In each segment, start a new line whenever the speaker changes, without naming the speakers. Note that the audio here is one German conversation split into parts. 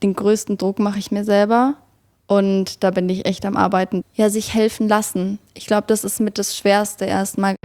den größten Druck mache ich mir selber. Und da bin ich echt am Arbeiten. Ja, sich helfen lassen. Ich glaube, das ist mit das Schwerste erstmal.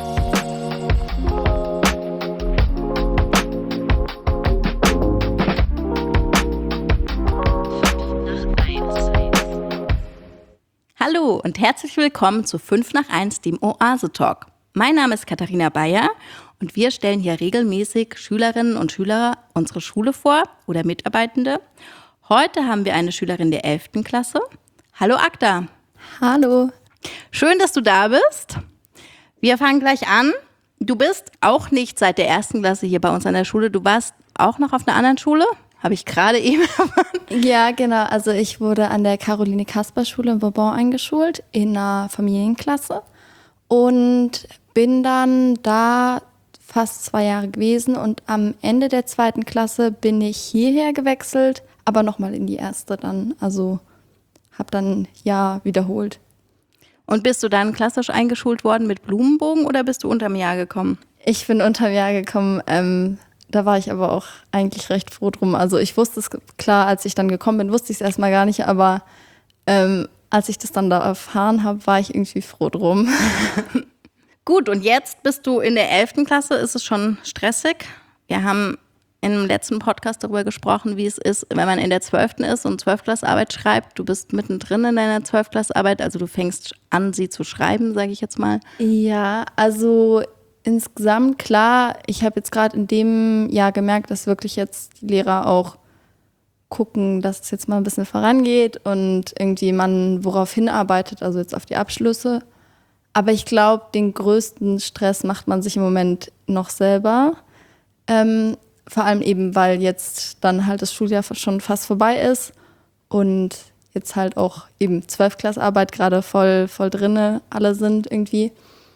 Hallo und herzlich willkommen zu 5 nach 1, dem Oase-Talk. Mein Name ist Katharina Bayer und wir stellen hier regelmäßig Schülerinnen und Schüler unserer Schule vor oder Mitarbeitende. Heute haben wir eine Schülerin der 11. Klasse. Hallo Agda.
Hallo.
Schön, dass du da bist. Wir fangen gleich an. Du bist auch nicht seit der 1. Klasse hier bei uns an der Schule. Du warst auch noch auf einer anderen Schule? Habe ich gerade eben erfahren.
Ja, genau. Also ich wurde an der Caroline-Kasper-Schule in Bourbon eingeschult, in einer Familienklasse. Und bin dann da fast 2 Jahre gewesen. Und am Ende der 2. Klasse bin ich hierher gewechselt, aber nochmal in die 1. dann. Also habe dann ein Jahr wiederholt.
Und bist du dann klassisch eingeschult worden mit Blumenbogen oder bist du unterm Jahr gekommen?
Ich bin unterm Jahr gekommen. Da war ich aber auch eigentlich recht froh drum. Also ich wusste es, klar, als ich dann gekommen bin, wusste ich es erstmal gar nicht, aber als ich das dann da erfahren habe, war ich irgendwie froh drum.
Gut, und jetzt bist du in der 11. Klasse, ist es schon stressig. Wir haben im letzten Podcast darüber gesprochen, wie es ist, wenn man in der 12. ist und 12-Klass-Arbeit schreibt. Du bist mittendrin in deiner 12-Klass-Arbeit, also du fängst an, sie zu schreiben, sage ich jetzt mal.
Ja, also insgesamt klar, ich habe jetzt gerade in dem Jahr gemerkt, dass wirklich jetzt die Lehrer auch gucken, dass es jetzt mal ein bisschen vorangeht und irgendwie man worauf hinarbeitet, also jetzt auf die Abschlüsse. Aber ich glaube, den größten Stress macht man sich im Moment noch selber. Vor allem eben, weil jetzt dann halt das Schuljahr schon fast vorbei ist und jetzt halt auch eben 12-Klass-Arbeit gerade voll drinne alle sind irgendwie.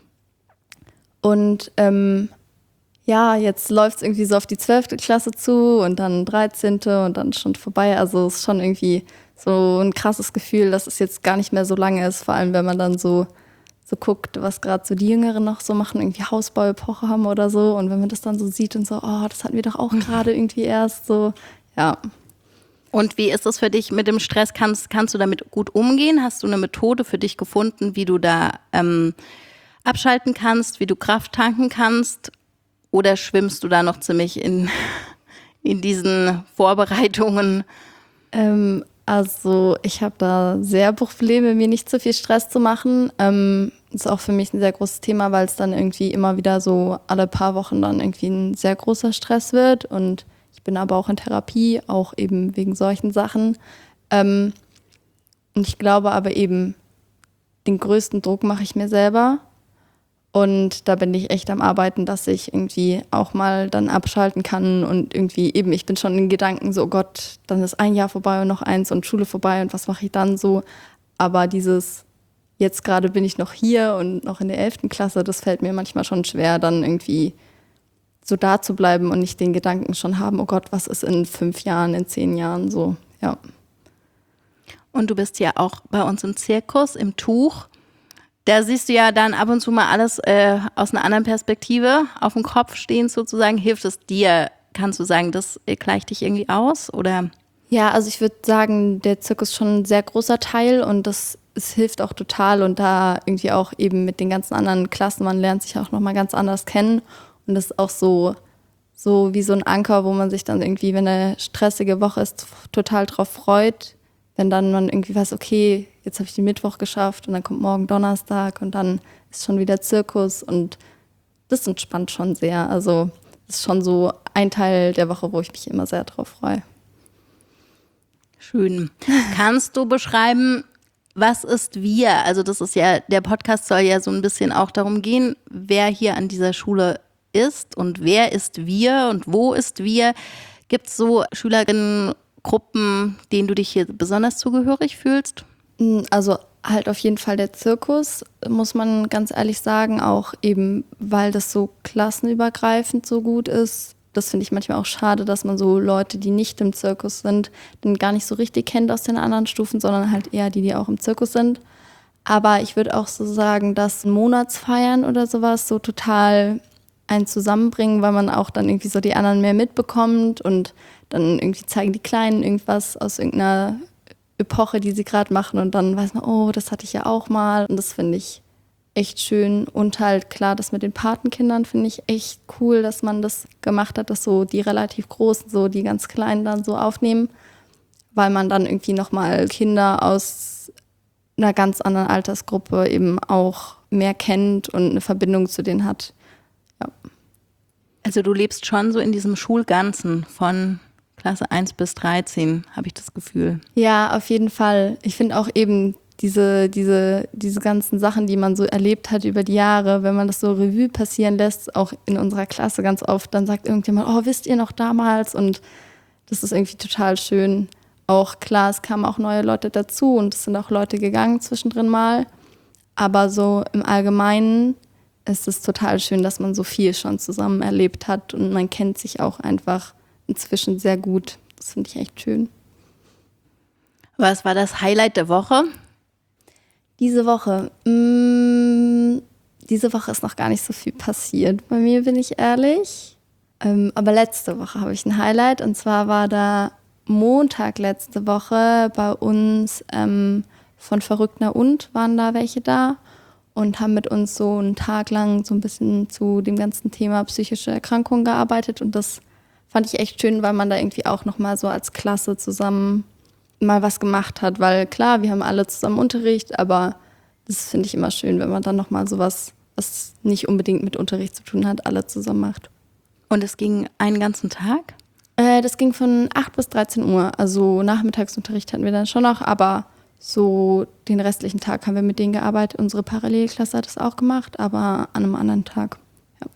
Und ja, jetzt läuft es irgendwie so auf die 12. Klasse zu und dann 13. und dann schon vorbei. Also es ist schon irgendwie so ein krasses Gefühl, dass es jetzt gar nicht mehr so lange ist. Vor allem, wenn man dann so guckt, was gerade so die Jüngeren noch so machen, irgendwie Hausbau-Epoche haben oder so. Und wenn man das dann so sieht und so, oh, das hatten wir doch auch gerade irgendwie erst so, ja.
Und wie ist es für dich mit dem Stress? Kannst du damit gut umgehen? Hast du eine Methode für dich gefunden, wie du da abschalten kannst, wie du Kraft tanken kannst? Oder schwimmst du da noch ziemlich in diesen Vorbereitungen?
Also ich habe da sehr Probleme, mir nicht zu viel Stress zu machen. Ist auch für mich ein sehr großes Thema, weil es dann irgendwie immer wieder so alle paar Wochen dann irgendwie ein sehr großer Stress wird. Und ich bin aber auch in Therapie, auch eben wegen solchen Sachen. Und ich glaube aber eben, den größten Druck mache ich mir selber. Und da bin ich echt am Arbeiten, dass ich irgendwie auch mal dann abschalten kann und irgendwie eben, ich bin schon in Gedanken so, oh Gott, dann ist ein Jahr vorbei und noch eins und Schule vorbei und was mache ich dann so? Aber dieses, jetzt gerade bin ich noch hier und noch in der 11. Klasse, das fällt mir manchmal schon schwer, dann irgendwie so da zu bleiben und nicht den Gedanken schon haben, oh Gott, was ist in 5 Jahren, in 10 Jahren so, ja.
Und du bist ja auch bei uns im Zirkus, im Tuch. Da siehst du ja dann ab und zu mal alles aus einer anderen Perspektive auf dem Kopf stehen sozusagen. Hilft es dir? Kannst du sagen, das gleicht dich irgendwie aus? Oder?
Ja, also ich würde sagen, der Zirkus ist schon ein sehr großer Teil und es hilft auch total. Und da irgendwie auch eben mit den ganzen anderen Klassen, man lernt sich auch nochmal ganz anders kennen. Und das ist auch so wie so ein Anker, wo man sich dann irgendwie, wenn eine stressige Woche ist, total drauf freut. Wenn dann man irgendwie weiß, okay, jetzt habe ich den Mittwoch geschafft und dann kommt morgen Donnerstag und dann ist schon wieder Zirkus und das entspannt schon sehr. Also das ist schon so ein Teil der Woche, wo ich mich immer sehr drauf freue.
Schön. Kannst du beschreiben, was ist wir? Also das ist ja, der Podcast soll ja so ein bisschen auch darum gehen, wer hier an dieser Schule ist und wer ist wir und wo ist wir? Gibt es so Schülerinnengruppen, denen du dich hier besonders zugehörig fühlst?
Also halt auf jeden Fall der Zirkus, muss man ganz ehrlich sagen, auch eben, weil das so klassenübergreifend so gut ist. Das finde ich manchmal auch schade, dass man so Leute, die nicht im Zirkus sind, dann gar nicht so richtig kennt aus den anderen Stufen, sondern halt eher die auch im Zirkus sind. Aber ich würde auch so sagen, dass Monatsfeiern oder sowas so total einen zusammenbringen, weil man auch dann irgendwie so die anderen mehr mitbekommt und dann irgendwie zeigen die Kleinen irgendwas aus irgendeiner Epoche, die sie gerade machen und dann weiß man, oh, das hatte ich ja auch mal und das finde ich echt schön und halt klar, das mit den Patenkindern finde ich echt cool, dass man das gemacht hat, dass so die relativ Großen so die ganz Kleinen dann so aufnehmen, weil man dann irgendwie nochmal Kinder aus einer ganz anderen Altersgruppe eben auch mehr kennt und eine Verbindung zu denen hat. Ja.
Also du lebst schon so in diesem Schulganzen von Klasse 1 bis 13, habe ich das Gefühl.
Ja, auf jeden Fall. Ich finde auch eben diese ganzen Sachen, die man so erlebt hat über die Jahre, wenn man das so Revue passieren lässt, auch in unserer Klasse ganz oft, dann sagt irgendjemand, oh, wisst ihr noch damals? Und das ist irgendwie total schön. Auch klar, es kamen auch neue Leute dazu und es sind auch Leute gegangen zwischendrin mal. Aber so im Allgemeinen ist es total schön, dass man so viel schon zusammen erlebt hat und man kennt sich auch einfach inzwischen sehr gut. Das finde ich echt schön.
Was war das Highlight der Woche?
Diese Woche ist noch gar nicht so viel passiert. Bei mir bin ich ehrlich. Aber letzte Woche habe ich ein Highlight. Und zwar war da Montag letzte Woche bei uns von Verrückter und waren da welche da und haben mit uns so einen Tag lang so ein bisschen zu dem ganzen Thema psychische Erkrankungen gearbeitet. Und das fand ich echt schön, weil man da irgendwie auch nochmal so als Klasse zusammen mal was gemacht hat, weil klar, wir haben alle zusammen Unterricht, aber das finde ich immer schön, wenn man dann nochmal sowas, was nicht unbedingt mit Unterricht zu tun hat, alle zusammen macht.
Und es ging einen ganzen Tag?
Das ging von 8 bis 13 Uhr, also Nachmittagsunterricht hatten wir dann schon noch, aber so den restlichen Tag haben wir mit denen gearbeitet. Unsere Parallelklasse hat das auch gemacht, aber an einem anderen Tag. Ja.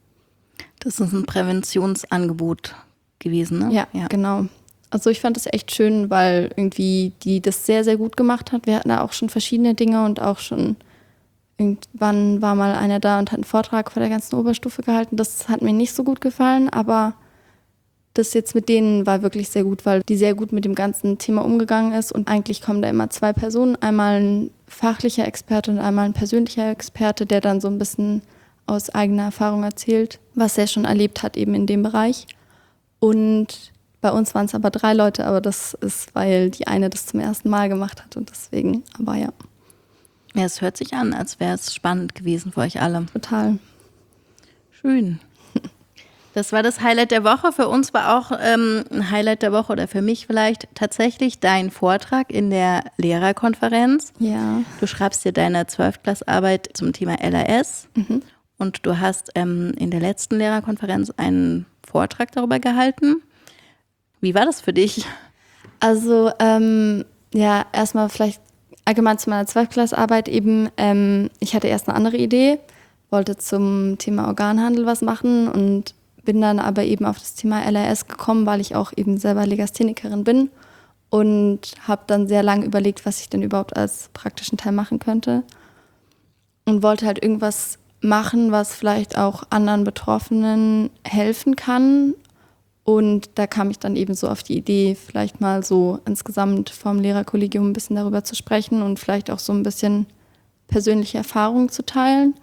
Das ist ein Präventionsangebot gewesen, ne?
Ja, genau. Also ich fand das echt schön, weil irgendwie die das sehr, sehr gut gemacht hat. Wir hatten da auch schon verschiedene Dinge und auch schon irgendwann war mal einer da und hat einen Vortrag vor der ganzen Oberstufe gehalten. Das hat mir nicht so gut gefallen, aber das jetzt mit denen war wirklich sehr gut, weil die sehr gut mit dem ganzen Thema umgegangen ist und eigentlich kommen da immer 2 Personen, einmal ein fachlicher Experte und einmal ein persönlicher Experte, der dann so ein bisschen aus eigener Erfahrung erzählt, was er schon erlebt hat eben in dem Bereich. Und bei uns waren es aber 3 Leute, aber das ist, weil die eine das zum ersten Mal gemacht hat und deswegen, aber ja.
Ja, es hört sich an, als wäre es spannend gewesen für euch alle.
Total.
Schön. Das war das Highlight der Woche. Für uns war auch ein Highlight der Woche oder für mich vielleicht tatsächlich dein Vortrag in der Lehrerkonferenz.
Ja.
Du schreibst dir deine 12-Klass-Arbeit zum Thema LAS und du hast in der letzten Lehrerkonferenz einen Vortrag darüber gehalten. Wie war das für dich?
Also ja, erstmal vielleicht allgemein zu meiner 12-Klass-Arbeit eben. Ich hatte erst eine andere Idee, wollte zum Thema Organhandel was machen und bin dann aber eben auf das Thema LAS gekommen, weil ich auch eben selber Legasthenikerin bin und habe dann sehr lange überlegt, was ich denn überhaupt als praktischen Teil machen könnte und wollte halt irgendwas machen, was vielleicht auch anderen Betroffenen helfen kann. Und da kam ich dann eben so auf die Idee, vielleicht mal so insgesamt vom Lehrerkollegium ein bisschen darüber zu sprechen und vielleicht auch so ein bisschen persönliche Erfahrungen zu teilen.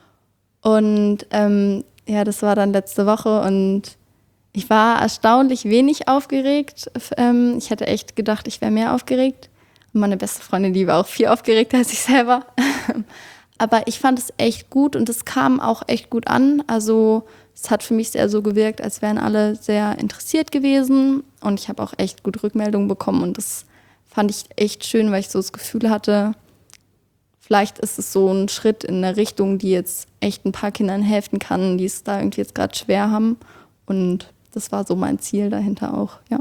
Und ja, das war dann letzte Woche und ich war erstaunlich wenig aufgeregt. Ich hätte echt gedacht, ich wäre mehr aufgeregt. Und meine beste Freundin, die war auch viel aufgeregter als ich selber. Aber ich fand es echt gut und es kam auch echt gut an. Also es hat für mich sehr so gewirkt, als wären alle sehr interessiert gewesen. Und ich habe auch echt gut Rückmeldungen bekommen. Und das fand ich echt schön, weil ich so das Gefühl hatte, vielleicht ist es so ein Schritt in eine Richtung, die jetzt echt ein paar Kindern helfen kann, die es da irgendwie jetzt gerade schwer haben. Und das war so mein Ziel dahinter auch, ja.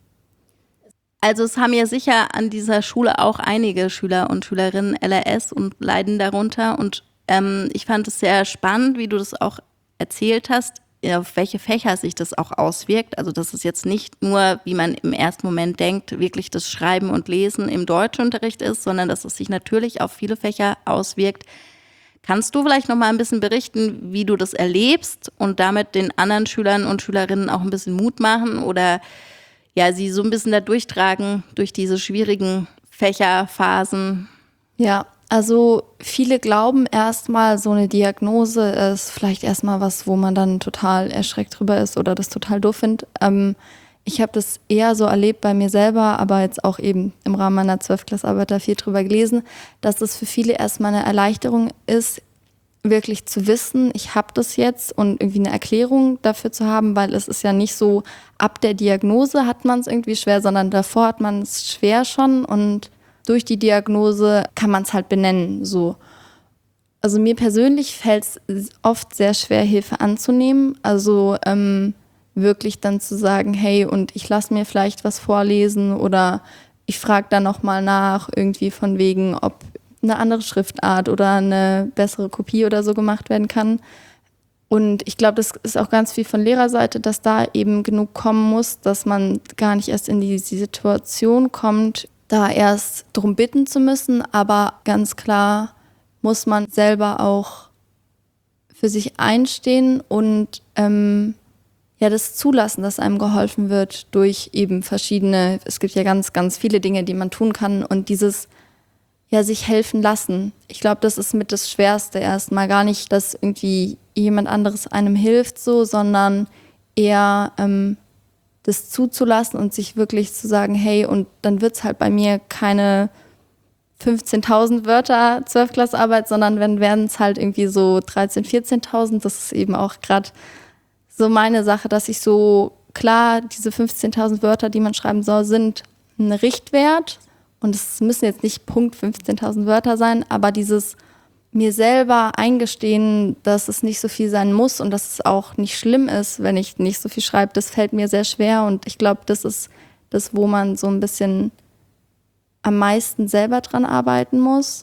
Also es haben ja sicher an dieser Schule auch einige Schüler und Schülerinnen LAS und leiden darunter. Und ich fand es sehr spannend, wie du das auch erzählt hast, auf welche Fächer sich das auch auswirkt. Also dass es jetzt nicht nur, wie man im ersten Moment denkt, wirklich das Schreiben und Lesen im Deutschunterricht ist, sondern dass es sich natürlich auf viele Fächer auswirkt. Kannst du vielleicht noch mal ein bisschen berichten, wie du das erlebst und damit den anderen Schülern und Schülerinnen auch ein bisschen Mut machen oder ja, sie so ein bisschen da durchtragen durch diese schwierigen Fächerphasen?
Ja, Also viele glauben erstmal, so eine Diagnose ist vielleicht erstmal was, wo man dann total erschreckt drüber ist oder das total doof findet. Ich habe das eher so erlebt bei mir selber, aber jetzt auch eben im Rahmen meiner 12-Klassarbeit da viel drüber gelesen, dass es für viele erstmal eine Erleichterung ist, wirklich zu wissen, ich habe das jetzt und irgendwie eine Erklärung dafür zu haben, weil es ist ja nicht so, ab der Diagnose hat man es irgendwie schwer, sondern davor hat man es schwer schon und durch die Diagnose kann man es halt benennen. So. Also mir persönlich fällt es oft sehr schwer, Hilfe anzunehmen. Also wirklich dann zu sagen, hey, und ich lasse mir vielleicht was vorlesen oder ich frage dann nochmal nach, irgendwie von wegen, ob eine andere Schriftart oder eine bessere Kopie oder so gemacht werden kann. Und ich glaube, das ist auch ganz viel von Lehrerseite, dass da eben genug kommen muss, dass man gar nicht erst in die Situation kommt, da erst darum bitten zu müssen. Aber ganz klar muss man selber auch für sich einstehen und das zulassen, dass einem geholfen wird durch eben verschiedene, es gibt ja ganz, ganz viele Dinge, die man tun kann und dieses sich helfen lassen. Ich glaube, das ist mit das Schwerste erstmal. Gar nicht, dass irgendwie jemand anderes einem hilft so, sondern eher das zuzulassen und sich wirklich zu sagen, hey, und dann wird es halt bei mir keine 15.000 Wörter 12-Klassarbeit, sondern wenn werden es halt irgendwie so 13.000, 14.000. Das ist eben auch gerade so meine Sache, dass ich so, klar, diese 15.000 Wörter, die man schreiben soll, sind ein Richtwert. Und es müssen jetzt nicht Punkt 15.000 Wörter sein, aber dieses mir selber eingestehen, dass es nicht so viel sein muss und dass es auch nicht schlimm ist, wenn ich nicht so viel schreibe, das fällt mir sehr schwer. Und ich glaube, das ist das, wo man so ein bisschen am meisten selber dran arbeiten muss.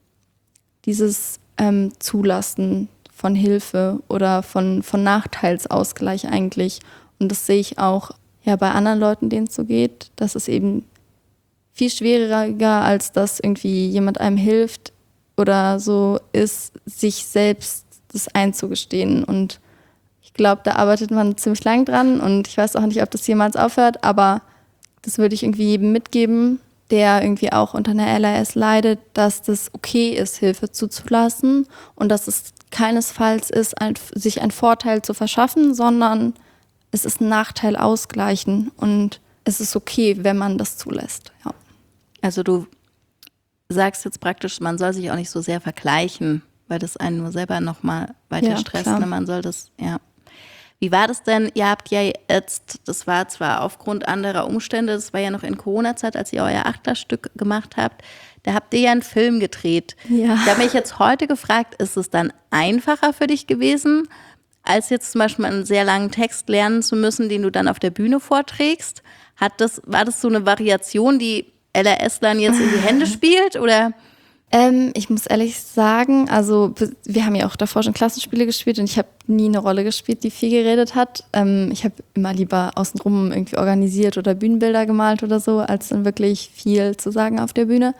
Dieses Zulassen von Hilfe oder von Nachteilsausgleich eigentlich. Und das sehe ich auch bei anderen Leuten, denen es so geht, dass es eben viel schwieriger, als dass irgendwie jemand einem hilft oder so ist, sich selbst das einzugestehen. Und ich glaube, da arbeitet man ziemlich lang dran und ich weiß auch nicht, ob das jemals aufhört, aber das würde ich irgendwie jedem mitgeben, der irgendwie auch unter einer LRS leidet, dass das okay ist, Hilfe zuzulassen und dass es keinesfalls ist, sich einen Vorteil zu verschaffen, sondern es ist ein Nachteil ausgleichen und es ist okay, wenn man das zulässt. Ja.
Also du sagst jetzt praktisch, man soll sich auch nicht so sehr vergleichen, weil das einen nur selber nochmal weiter stresst. Ne? Man soll das, Wie war das denn? Ihr habt ja jetzt, das war zwar aufgrund anderer Umstände, das war ja noch in Corona-Zeit, als ihr euer Achterstück gemacht habt, da habt ihr ja einen Film gedreht.
Ja.
Ich habe mich jetzt heute gefragt, ist es dann einfacher für dich gewesen, als jetzt zum Beispiel einen sehr langen Text lernen zu müssen, den du dann auf der Bühne vorträgst? War das so eine Variation, die LRS-Lern jetzt in die Hände spielt, oder?
Ich muss ehrlich sagen, also wir haben ja auch davor schon Klassenspiele gespielt und ich habe nie eine Rolle gespielt, die viel geredet hat. Ich habe immer lieber außenrum irgendwie organisiert oder Bühnenbilder gemalt oder so, als dann wirklich viel zu sagen auf der Bühne.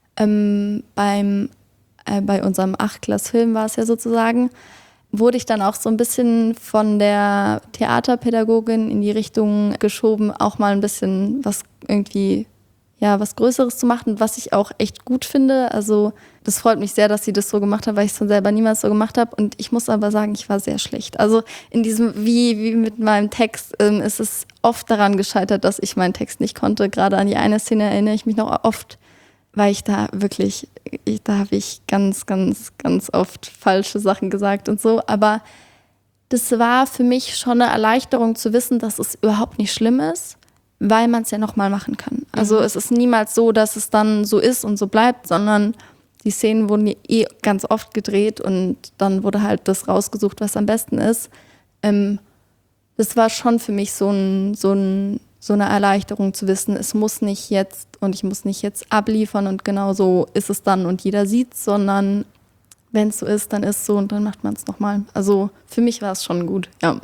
Bei unserem 8-Klass-Film war es ja sozusagen, wurde ich dann auch so ein bisschen von der Theaterpädagogin in die Richtung geschoben, auch mal ein bisschen was Größeres zu machen, was ich auch echt gut finde. Also das freut mich sehr, dass sie das so gemacht hat, weil ich es dann selber niemals so gemacht habe. Und ich muss aber sagen, ich war sehr schlecht. Also in diesem, wie mit meinem Text, ist es oft daran gescheitert, dass ich meinen Text nicht konnte. Gerade an die eine Szene erinnere ich mich noch oft, weil ich da wirklich, da habe ich ganz, ganz, ganz oft falsche Sachen gesagt und so. Aber das war für mich schon eine Erleichterung zu wissen, dass es überhaupt nicht schlimm ist, weil man es ja nochmal machen kann. Also es ist niemals so, dass es dann so ist und so bleibt, sondern die Szenen wurden ganz oft gedreht und dann wurde halt das rausgesucht, was am besten ist. Das war schon für mich so eine Erleichterung zu wissen, es muss nicht jetzt und ich muss nicht jetzt abliefern und genau so ist es dann und jeder sieht's, sondern wenn es so ist, dann ist es so und dann macht man es nochmal. Also für mich war es schon gut, ja.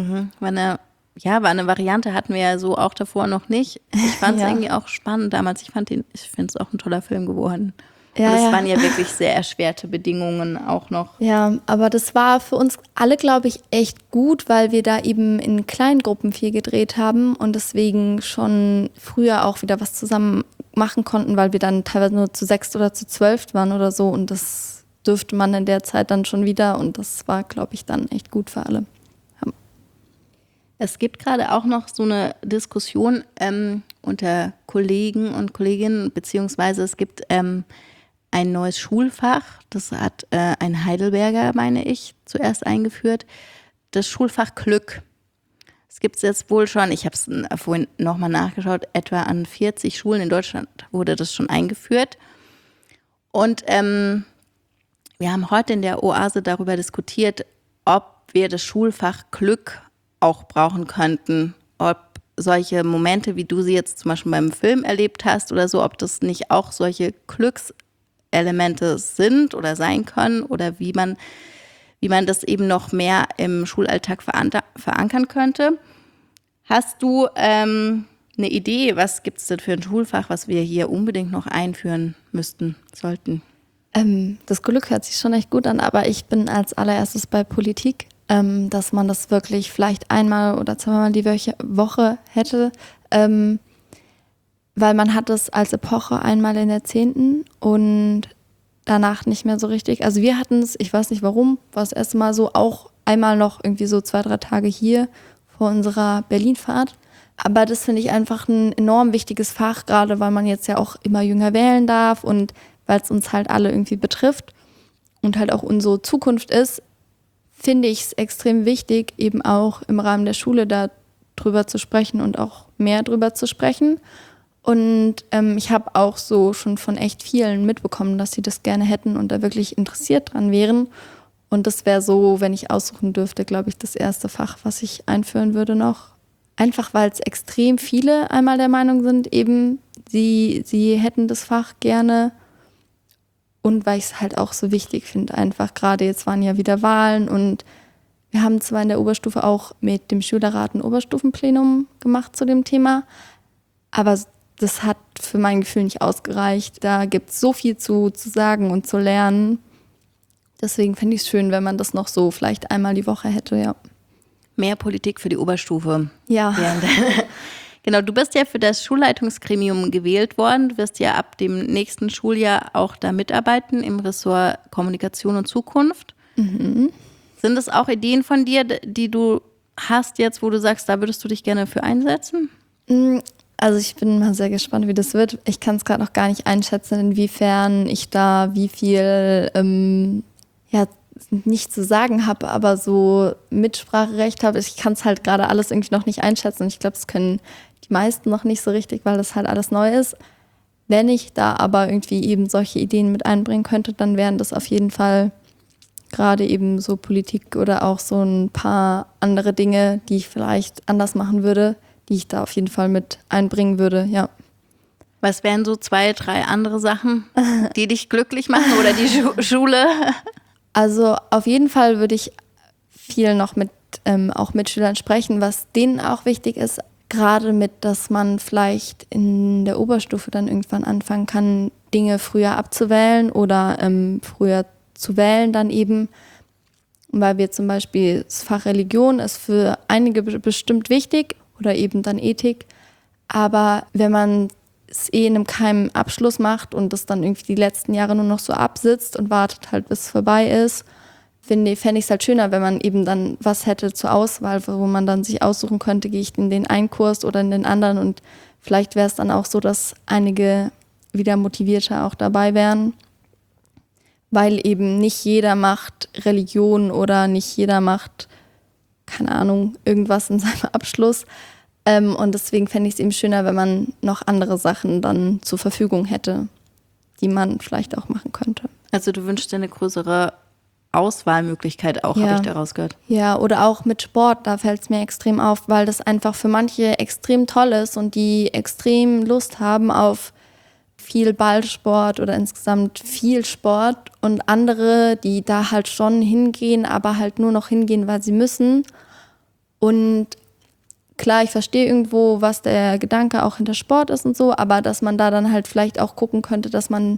War eine Variante, hatten wir ja so auch davor noch nicht. Ich fand es irgendwie auch spannend damals. Ich finde es auch ein toller Film geworden.
Ja,
Und es
ja.
waren ja wirklich sehr erschwerte Bedingungen auch noch.
Ja, aber das war für uns alle, glaube ich, echt gut, weil wir da eben in Kleingruppen viel gedreht haben und deswegen schon früher auch wieder was zusammen machen konnten, weil wir dann teilweise nur zu 6 oder zu 12 waren oder so und das dürfte man in der Zeit dann schon wieder und das war, glaube ich, dann echt gut für alle. Ja.
Es gibt gerade auch noch so eine Diskussion unter Kollegen und Kolleginnen, beziehungsweise es gibt ein neues Schulfach, das hat ein Heidelberger, meine ich, zuerst eingeführt, das Schulfach Glück. Es gibt es jetzt wohl schon, ich habe es vorhin nochmal nachgeschaut, etwa an 40 Schulen in Deutschland wurde das schon eingeführt. Und wir haben heute in der Oase darüber diskutiert, ob wir das Schulfach Glück auch brauchen könnten, ob solche Momente, wie du sie jetzt zum Beispiel beim Film erlebt hast oder so, ob das nicht auch solche Glückselemente sind oder sein können oder wie man das eben noch mehr im Schulalltag verankern könnte. Hast du eine Idee, was gibt es denn für ein Schulfach, was wir hier unbedingt noch einführen sollten?
Das Glück hört sich schon echt gut an, aber ich bin als allererstes bei Politik, dass man das wirklich vielleicht einmal oder zweimal die Woche hätte, weil man hat es als Epoche einmal in der 10. und danach nicht mehr so richtig. Also wir hatten es, ich weiß nicht warum, war das erste Mal so, auch einmal noch irgendwie so 2-3 Tage hier vor unserer Berlinfahrt. Aber das finde ich einfach ein enorm wichtiges Fach, gerade weil man jetzt ja auch immer jünger wählen darf und weil es uns halt alle irgendwie betrifft und halt auch unsere Zukunft ist, finde ich es extrem wichtig, eben auch im Rahmen der Schule da drüber zu sprechen und auch mehr drüber zu sprechen. Und ich habe auch so schon von echt vielen mitbekommen, dass sie das gerne hätten und da wirklich interessiert dran wären. Und das wäre so, wenn ich aussuchen dürfte, glaube ich, das erste Fach, was ich einführen würde noch. Einfach weil es extrem viele einmal der Meinung sind, eben sie hätten das Fach gerne. Und weil ich es halt auch so wichtig finde, einfach gerade jetzt waren ja wieder Wahlen und wir haben zwar in der Oberstufe auch mit dem Schülerrat ein Oberstufenplenum gemacht zu dem Thema, aber das hat für mein Gefühl nicht ausgereicht. Da gibt es so viel zu sagen und zu lernen. Deswegen finde ich es schön, wenn man das noch so vielleicht einmal die Woche hätte, ja.
Mehr Politik für die Oberstufe.
Ja.
Genau, du bist ja für das Schulleitungsgremium gewählt worden. Du wirst ja ab dem nächsten Schuljahr auch da mitarbeiten im Ressort Kommunikation und Zukunft. Mhm. Sind es auch Ideen von dir, die du hast jetzt, wo du sagst, da würdest du dich gerne für einsetzen?
Also ich bin mal sehr gespannt, wie das wird. Ich kann es gerade noch gar nicht einschätzen, inwiefern ich da wie viel nicht zu sagen habe, aber so Mitspracherecht habe. Ich kann es halt gerade alles irgendwie noch nicht einschätzen. Und ich glaube, das können die meisten noch nicht so richtig, weil das halt alles neu ist. Wenn ich da aber irgendwie eben solche Ideen mit einbringen könnte, dann wären das auf jeden Fall gerade eben so Politik oder auch so ein paar andere Dinge, die ich vielleicht anders machen würde, die ich da auf jeden Fall mit einbringen würde, ja.
Was wären so 2, 3 andere Sachen, die dich glücklich machen oder die Schule?
Also auf jeden Fall würde ich viel noch mit auch mit Schülern sprechen, was denen auch wichtig ist, gerade mit, dass man vielleicht in der Oberstufe dann irgendwann anfangen kann, Dinge früher abzuwählen oder früher zu wählen dann eben, weil wir zum Beispiel das Fach Religion ist für einige bestimmt wichtig oder eben dann Ethik, aber wenn man es in einem geheimen Abschluss macht und das dann irgendwie die letzten Jahre nur noch so absitzt und wartet halt, bis es vorbei ist, fände ich es halt schöner, wenn man eben dann was hätte zur Auswahl, wo man dann sich aussuchen könnte, gehe ich in den einen Kurs oder in den anderen und vielleicht wäre es dann auch so, dass einige wieder motivierter auch dabei wären, weil eben nicht jeder macht Religion oder nicht jeder macht, keine Ahnung, irgendwas in seinem Abschluss. Und deswegen fände ich es eben schöner, wenn man noch andere Sachen dann zur Verfügung hätte, die man vielleicht auch machen könnte.
Also du wünschst dir eine größere Auswahlmöglichkeit auch, habe ich daraus gehört.
Ja, oder auch mit Sport, da fällt es mir extrem auf, weil das einfach für manche extrem toll ist und die extrem Lust haben auf viel Ballsport oder insgesamt viel Sport und andere, die da halt schon hingehen, aber halt nur noch hingehen, weil sie müssen. Und klar, ich verstehe irgendwo, was der Gedanke auch hinter Sport ist und so, aber dass man da dann halt vielleicht auch gucken könnte, dass man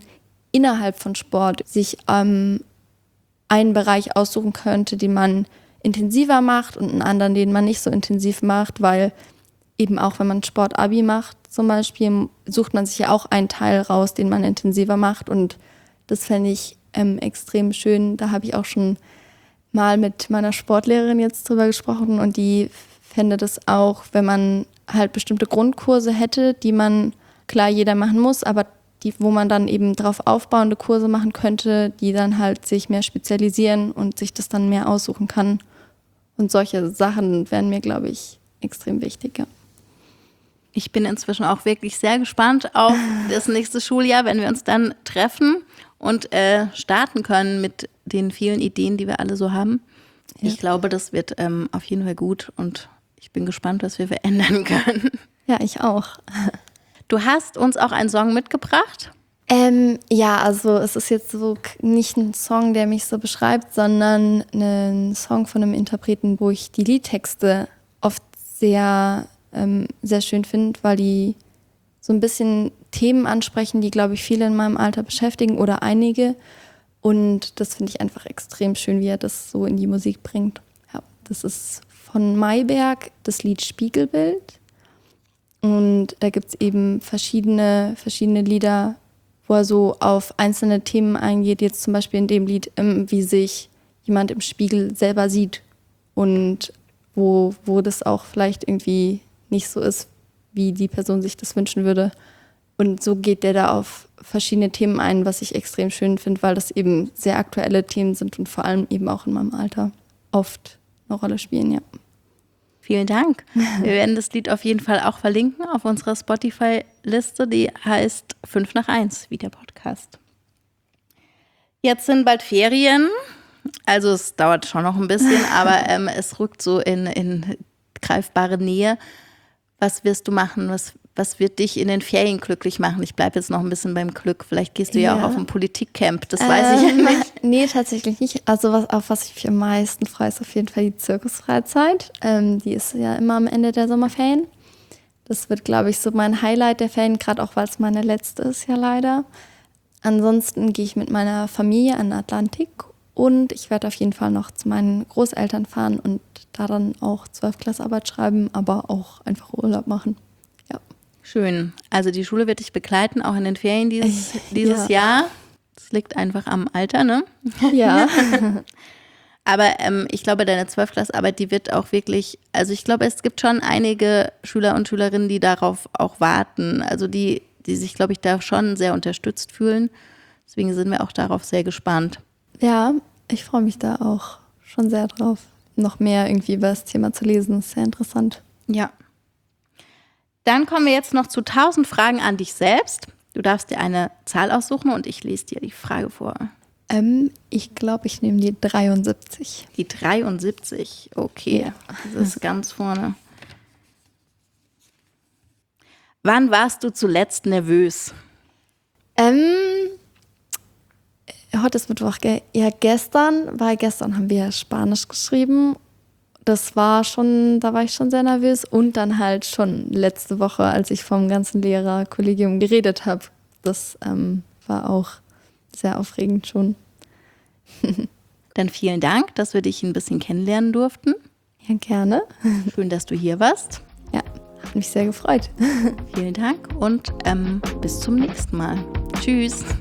innerhalb von Sport sich einen Bereich aussuchen könnte, den man intensiver macht und einen anderen, den man nicht so intensiv macht, weil eben auch wenn man Sport-Abi macht zum Beispiel, sucht man sich ja auch einen Teil raus, den man intensiver macht und das fände ich extrem schön. Da habe ich auch schon mal mit meiner Sportlehrerin jetzt drüber gesprochen und die fände das auch, wenn man halt bestimmte Grundkurse hätte, die man, klar, jeder machen muss, aber wo man dann eben drauf aufbauende Kurse machen könnte, die dann halt sich mehr spezialisieren und sich das dann mehr aussuchen kann. Und solche Sachen wären mir, glaube ich, extrem wichtig, ja.
Ich bin inzwischen auch wirklich sehr gespannt auf das nächste Schuljahr, wenn wir uns dann treffen und starten können mit den vielen Ideen, die wir alle so haben. Ja. Ich glaube, das wird auf jeden Fall gut und ich bin gespannt, was wir verändern können.
Ja, ich auch.
Du hast uns auch einen Song mitgebracht?
Ja, also es ist jetzt so nicht ein Song, der mich so beschreibt, sondern ein Song von einem Interpreten, wo ich die Liedtexte oft sehr schön finde, weil die so ein bisschen Themen ansprechen, die, glaube ich, viele in meinem Alter beschäftigen oder einige. Und das finde ich einfach extrem schön, wie er das so in die Musik bringt. Ja, das ist von Mayberg, das Lied Spiegelbild. Und da gibt es eben verschiedene Lieder, wo er so auf einzelne Themen eingeht. Jetzt zum Beispiel in dem Lied, wie sich jemand im Spiegel selber sieht und wo das auch vielleicht irgendwie nicht so ist, wie die Person sich das wünschen würde. Und so geht der da auf verschiedene Themen ein, was ich extrem schön finde, weil das eben sehr aktuelle Themen sind und vor allem eben auch in meinem Alter oft eine Rolle spielen, ja.
Vielen Dank. Wir werden das Lied auf jeden Fall auch verlinken auf unserer Spotify-Liste, die heißt 5 nach 1, wie der Podcast. Jetzt sind bald Ferien, also es dauert schon noch ein bisschen, aber es rückt so in greifbare Nähe. Was wirst du machen? Was wird dich in den Ferien glücklich machen? Ich bleibe jetzt noch ein bisschen beim Glück. Vielleicht gehst du ja auch auf ein Politikcamp, das weiß ich ja nicht.
Nee, tatsächlich nicht. Also auf was ich mich am meisten freue, ist auf jeden Fall die Zirkusfreizeit. Die ist ja immer am Ende der Sommerferien. Das wird, glaube ich, so mein Highlight der Ferien, gerade auch, weil es meine letzte ist, ja leider. Ansonsten gehe ich mit meiner Familie an den Atlantik und ich werde auf jeden Fall noch zu meinen Großeltern fahren und da dann auch 12-Klasse-Arbeit schreiben, aber auch einfach Urlaub machen. Ja.
Schön. Also die Schule wird dich begleiten, auch in den Ferien dieses Jahr. Das liegt einfach am Alter, ne?
Ja.
Aber ich glaube, deine 12-Klasse-Arbeit, die wird auch wirklich, also ich glaube, es gibt schon einige Schüler und Schülerinnen, die darauf auch warten, also die sich, glaube ich, da schon sehr unterstützt fühlen. Deswegen sind wir auch darauf sehr gespannt.
Ja, ich freue mich da auch schon sehr drauf. Noch mehr irgendwie über das Thema zu lesen, ist sehr interessant.
Ja. Dann kommen wir jetzt noch zu 1000 Fragen an dich selbst. Du darfst dir eine Zahl aussuchen und ich lese dir die Frage vor.
Ich glaube, ich nehme die 73.
Die 73, okay. Ja. Das ist ganz vorne. Wann warst du zuletzt nervös?
Heute ist Mittwoch, ja, gestern haben wir Spanisch geschrieben. Da war ich schon sehr nervös. Und dann halt schon letzte Woche, als ich vom ganzen Lehrerkollegium geredet habe. Das war auch sehr aufregend schon.
Dann vielen Dank, dass wir dich ein bisschen kennenlernen durften.
Ja, gerne.
Schön, dass du hier warst.
Ja, hat mich sehr gefreut.
Vielen Dank und bis zum nächsten Mal. Tschüss.